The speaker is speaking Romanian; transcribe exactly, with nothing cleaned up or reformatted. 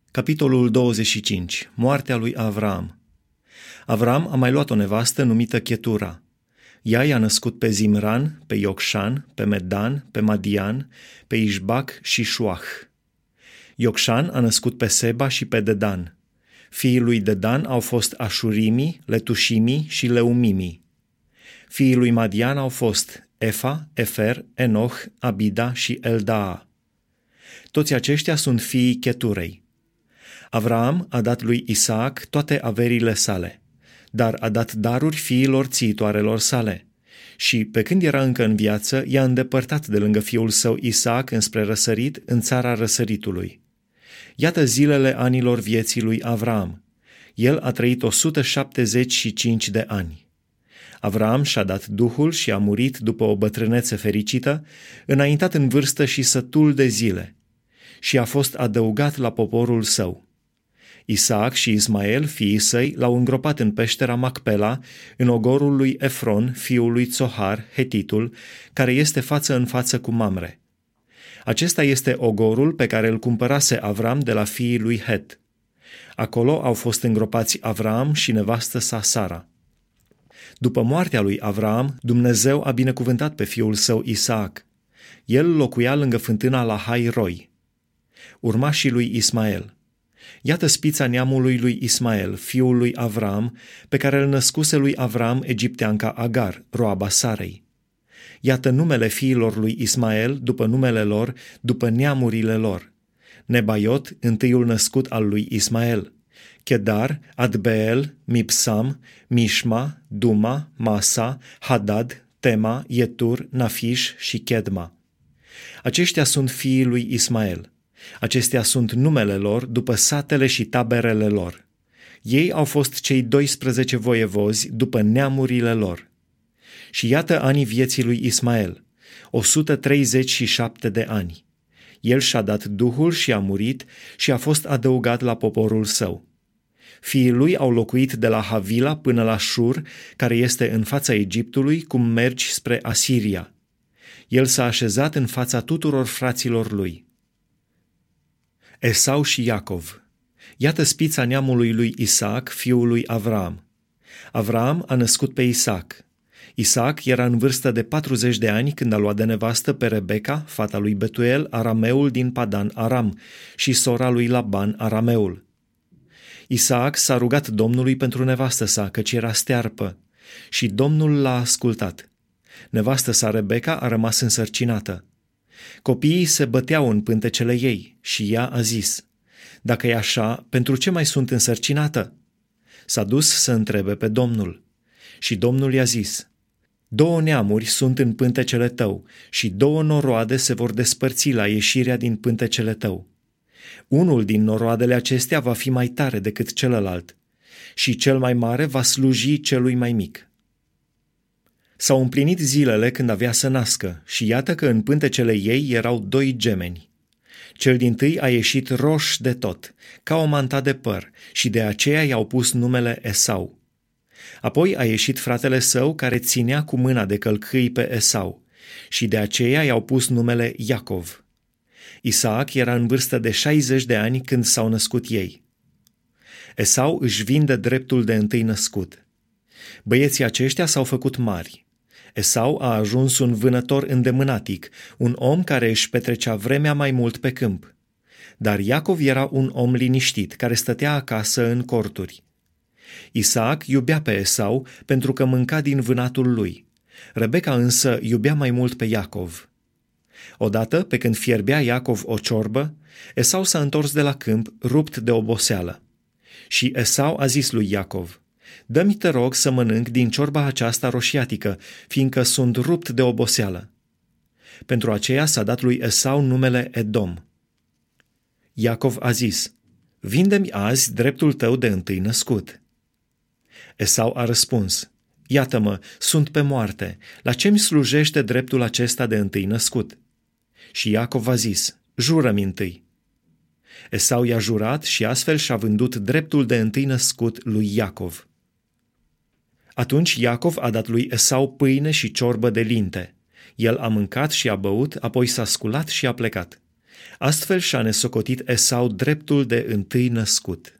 Capitolul douăzeci și cinci. Moartea lui Avram. Avram a mai luat o nevastă numită Chetura. Ea i-a născut pe Zimran, pe Iocșan, pe Medan, pe Madian, pe Ișbac și Șuah. Iocșan a născut pe Seba și pe Dedan. Fiii lui Dedan au fost Așurimii, Letușimii și Leumimii. Fiii lui Madian au fost Efa, Efer, Enoch, Abida și Eldaa. Toți aceștia sunt fiii Cheturei. Avram a dat lui Isaac toate averile sale, dar a dat daruri fiilor țiitoarelor sale și, pe când era încă în viață, i-a îndepărtat de lângă fiul său Isaac înspre răsărit, în țara răsăritului. Iată zilele anilor vieții lui Avram. El a trăit o sută șaptezeci și cinci de ani. Avram și-a dat duhul și a murit după o bătrânețe fericită, înaintat în vârstă și sătul de zile, și a fost adăugat la poporul său. Isaac și Ismael, fiii săi, l-au îngropat în peștera Macpela, în ogorul lui Efron, fiul lui Tsohar, Hetitul, care este față în față cu Mamre. Acesta este ogorul pe care îl cumpărase Avram de la fiii lui Het. Acolo au fost îngropați Avram și nevastă sa Sara. După moartea lui Avram, Dumnezeu a binecuvântat pe fiul său Isaac. El locuia lângă fântâna la Hai-Roi. Urmașii lui Ismael. Iată spița neamului lui Ismael, fiul lui Avram, pe care îl născuse lui Avram egipteanca Agar, roaba Sarei. Iată numele fiilor lui Ismael, după numele lor, după neamurile lor. Nebaiot, întâiul născut al lui Ismael. Chedar, Adbeel, Mipsam, Mishma, Duma, Masa, Hadad, Tema, Yetur, Nafish și Chedma. Aceștia sunt fiii lui Ismael. Acestea sunt numele lor după satele și taberele lor. Ei au fost cei doisprezece voievozi după neamurile lor. Și iată anii vieții lui Ismael, o sută treizeci și șapte de ani. El și-a dat duhul și a murit și a fost adăugat la poporul său. Fiii lui au locuit de la Havila până la Șur, care este în fața Egiptului, cum mergi spre Asiria. El s-a așezat în fața tuturor fraților lui. Esau și Iacov. Iată spița neamului lui Isaac, fiul lui Avram. Avram a născut pe Isaac. Isaac era în vârstă de patruzeci de ani când a luat de nevastă pe Rebecca, fata lui Betuel, arameul din Padan Aram, și sora lui Laban, arameul. Isaac s-a rugat Domnului pentru nevastă sa, căci era stearpă, și Domnul l-a ascultat. Nevastă sa Rebecca a rămas însărcinată. Copiii se băteau în pântecele ei și ea a zis: „Dacă e așa, pentru ce mai sunt însărcinată?” S-a dus să întrebe pe Domnul. Și Domnul i-a zis: „Două neamuri sunt în pântecele tău și două noroade se vor despărți la ieșirea din pântecele tău. Unul din noroadele acestea va fi mai tare decât celălalt și cel mai mare va sluji celui mai mic.” S-au împlinit zilele când avea să nască și iată că în pântecele ei erau doi gemeni. Cel dintâi a ieșit roș de tot, ca o manta de păr, și de aceea i-au pus numele Esau. Apoi a ieșit fratele său care ținea cu mâna de călcâi pe Esau și de aceea i-au pus numele Iacov. Isaac era în vârstă de șaizeci de ani când s-au născut ei. Esau își vinde dreptul de întâi născut. Băieții aceștia s-au făcut mari. Esau a ajuns un vânător îndemânatic, un om care își petrecea vremea mai mult pe câmp. Dar Iacov era un om liniștit, care stătea acasă în corturi. Isaac iubea pe Esau pentru că mânca din vânatul lui. Rebecca însă iubea mai mult pe Iacov. Odată, pe când fierbea Iacov o ciorbă, Esau s-a întors de la câmp, rupt de oboseală. Și Esau a zis lui Iacov: „Dă-mi, te rog, să mănânc din ciorba aceasta roșiatică, fiindcă sunt rupt de oboseală.” Pentru aceea s-a dat lui Esau numele Edom. Iacov a zis: „Vinde-mi azi dreptul tău de întâi născut.” Esau a răspuns: „Iată-mă, sunt pe moarte, la ce-mi slujește dreptul acesta de întâi născut?” Și Iacov a zis: „Jură-mi întâi.” Esau i-a jurat și astfel și-a vândut dreptul de întâi născut lui Iacov. Atunci Iacov a dat lui Esau pâine și ciorbă de linte. El a mâncat și a băut, apoi s-a sculat și a plecat. Astfel și-a nesocotit Esau dreptul de întâi născut.